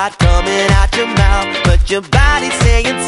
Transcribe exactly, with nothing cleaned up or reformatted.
heart coming out your mouth, but your body's saying